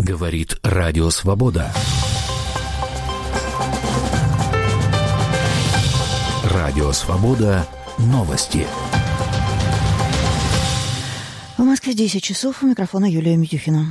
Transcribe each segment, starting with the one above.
Говорит Радио Свобода. Радио Свобода. Новости. В Москве 10 часов. У микрофона Юлия Митюхина.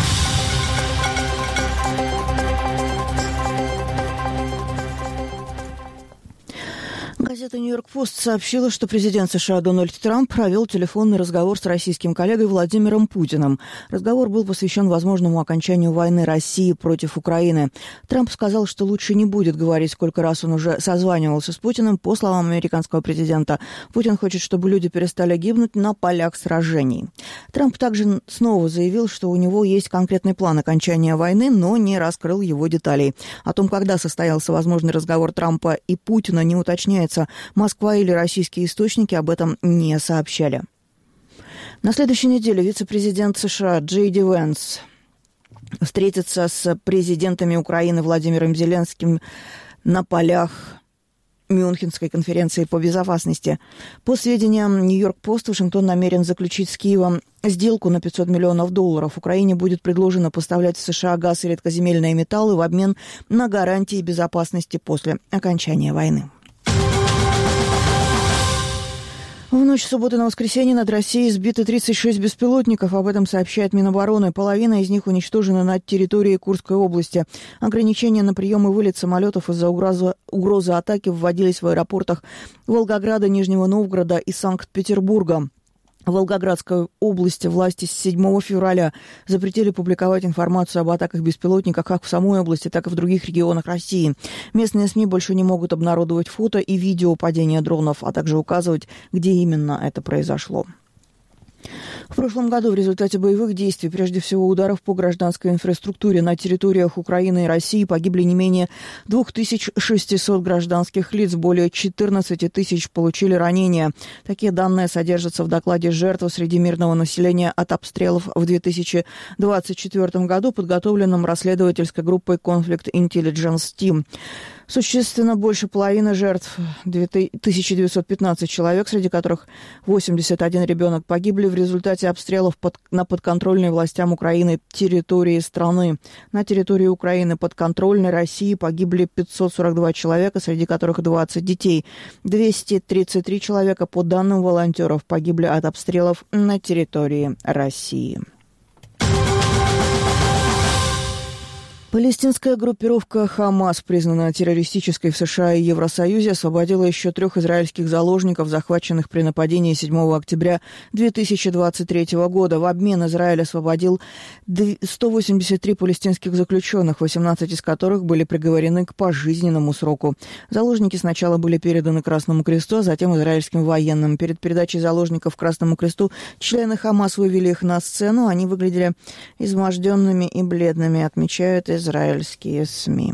Газета «Нью-Йорк Пост» сообщила, что президент США Дональд Трамп провел телефонный разговор с российским коллегой Владимиром Путиным. Разговор был посвящен возможному окончанию войны России против Украины. Трамп сказал, что лучше не будет говорить, сколько раз он уже созванивался с Путиным. По словам американского президента, Путин хочет, чтобы люди перестали гибнуть на полях сражений. Трамп также снова заявил, что у него есть конкретный план окончания войны, но не раскрыл его деталей. О том, когда состоялся возможный разговор Трампа и Путина, не уточняется. Москва или российские источники об этом не сообщали. На следующей неделе вице-президент США Джей Ди Венс встретится с президентами Украины Владимиром Зеленским на полях Мюнхенской конференции по безопасности. По сведениям «Нью-Йорк Пост», Вашингтон намерен заключить с Киевом сделку на $500 миллионов. Украине будет предложено поставлять в США газ и редкоземельные металлы в обмен на гарантии безопасности после окончания войны. В ночь с субботы на воскресенье над Россией сбиты 36 беспилотников. Об этом сообщает Минобороны. Половина из них уничтожена над территорией Курской области. Ограничения на прием и вылет самолетов из-за угрозы атаки вводились в аэропортах Волгограда, Нижнего Новгорода и Санкт-Петербурга. В Волгоградской области власти с 7 февраля запретили публиковать информацию об атаках беспилотников как в самой области, так и в других регионах России. Местные СМИ больше не могут обнародовать фото и видео падения дронов, а также указывать, где именно это произошло. В прошлом году в результате боевых действий, прежде всего ударов по гражданской инфраструктуре на территориях Украины и России, погибли не менее 2600 гражданских лиц, более 14 тысяч получили ранения. Такие данные содержатся в докладе жертв среди мирного населения от обстрелов в 2024 году, подготовленном расследовательской группой Conflict Intelligence Team. Существенно больше половины жертв, 1915 человек, среди которых 81 ребенок, погибли в результате обстрелов на подконтрольной властям Украины территории страны. На территории Украины подконтрольной России погибли 542 человека, среди которых 20 детей. 233 человека, по данным волонтеров, погибли от обстрелов на территории России. Палестинская группировка «Хамас», признанная террористической в США и Евросоюзе, освободила еще 3 израильских заложников, захваченных при нападении 7 октября 2023 года. В обмен Израиль освободил 183 палестинских заключенных, 18 из которых были приговорены к пожизненному сроку. Заложники сначала были переданы Красному Кресту, а затем израильским военным. Перед передачей заложников Красному Кресту члены «Хамас» вывели их на сцену. Они выглядели изможденными и бледными, отмечают израильские СМИ.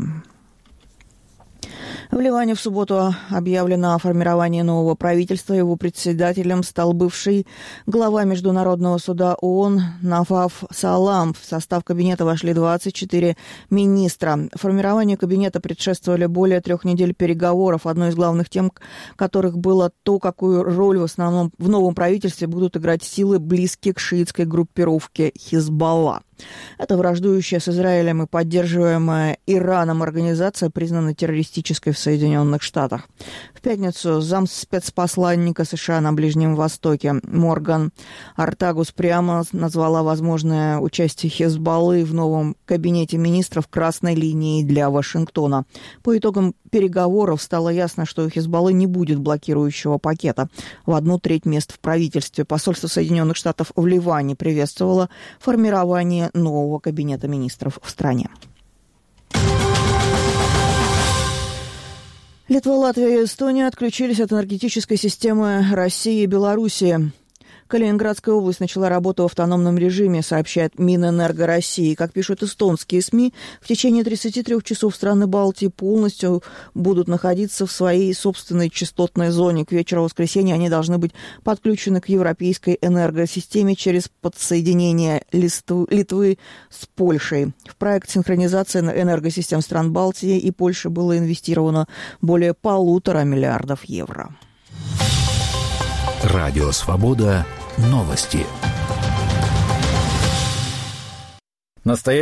В Ливане в субботу объявлено о формировании нового правительства. Его председателем стал бывший глава Международного суда ООН Нафаф Салам. В состав кабинета вошли 24 министра. Формированию кабинета предшествовали более 3 недель переговоров. Одной из главных тем которых было то, какую роль в основном в новом правительстве будут играть силы, близкие к шиитской группировке Хизбалла. Это враждующая с Израилем и поддерживаемая Ираном организация признана террористической в Соединенных Штатах. В пятницу замспецпосланника США на Ближнем Востоке Морган Ортагус прямо назвала возможное участие Хизбаллы в новом кабинете министров красной линией для Вашингтона. По итогам переговоров стало ясно, что у Хизбаллы не будет блокирующего пакета в 1/3 мест в правительстве. Посольство Соединенных Штатов в Ливане приветствовало формирование нового кабинета министров в стране. Литва, Латвия и Эстония отключились от энергетической системы России и Белоруссии. Калининградская область начала работу в автономном режиме, сообщает Минэнерго России. Как пишут эстонские СМИ, в течение 33 часов страны Балтии полностью будут находиться в своей собственной частотной зоне. К вечеру воскресенья они должны быть подключены к европейской энергосистеме через подсоединение Литвы с Польшей. В проект синхронизации энергосистем стран Балтии и Польши было инвестировано более 1,5 миллиарда евро. Радио Свобода. Новости.